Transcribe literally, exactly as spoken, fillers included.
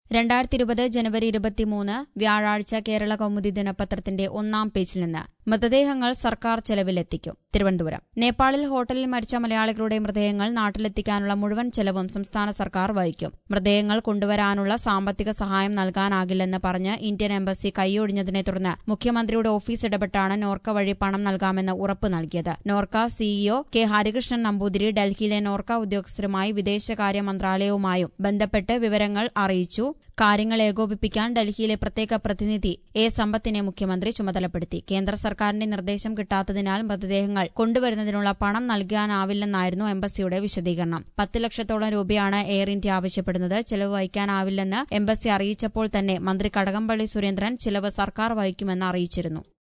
രണ്ടായിരത്തി ഇരുപത് ജനുവരി ഇരുപത്തിമൂന്ന് വ്യാഴാഴ്ച കേരള കൗമുദി ദിനപത്രത്തിന്റെ ഒന്നാം പേജിൽ നിന്ന് മൃതദേഹങ്ങൾ സർക്കാർ ചെലവിലെത്തിക്കും. തിരുവനന്തപുരം. നേപ്പാളിൽ ഹോട്ടലിൽ മരിച്ച മലയാളികളുടെ മൃതദേഹങ്ങൾ നാട്ടിലെത്തിക്കാനുള്ള മുഴുവൻ ചെലവും സംസ്ഥാന സർക്കാർ വഹിക്കും. മൃതദേഹങ്ങൾ കൊണ്ടുവരാനുള്ള സാമ്പത്തിക സഹായം നൽകാനാകില്ലെന്ന് പറഞ്ഞ് ഇന്ത്യൻ എംബസി കൈയൊഴിഞ്ഞതിനെ തുടർന്ന് മുഖ്യമന്ത്രിയുടെ ഓഫീസ് ഇടപെട്ടാണ് നോർക്ക വഴി പണം നൽകാമെന്ന് ഉറപ്പ് നൽകിയത്. നോർക്ക സിഇഒ കെ ഹരികൃഷ്ണൻ നമ്പൂതിരി ഡൽഹിയിലെ നോർക്ക ഉദ്യോഗസ്ഥരുമായി വിദേശകാര്യ മന്ത്രാലയവുമായും ബന്ധപ്പെട്ട് വിവരങ്ങൾ അറിയിച്ചു. കാര്യങ്ങൾ ഏകോപിപ്പിക്കാൻ ഡൽഹിയിലെ പ്രത്യേക പ്രതിനിധി എ സമ്പത്തിനെ മുഖ്യമന്ത്രി ചുമതലപ്പെടുത്തി. കേന്ദ്ര സർക്കാരിന്റെ നിർദ്ദേശം കിട്ടാത്തതിനാൽ മൃതദേഹങ്ങൾ കൊണ്ടുവരുന്നതിനുള്ള പണം നൽകാനാവില്ലെന്നായിരുന്നു എംബസിയുടെ വിശദീകരണം. പത്ത് ലക്ഷത്തോളം രൂപയാണ് എയർ ഇന്ത്യ ആവശ്യപ്പെടുന്നത്. ചെലവ് വഹിക്കാനാവില്ലെന്ന് എംബസി അറിയിച്ചപ്പോൾ തന്നെ മന്ത്രി കടകംപള്ളി സുരേന്ദ്രൻ ചിലവ് സർക്കാർ വഹിക്കുമെന്ന് അറിയിച്ചിരുന്നു.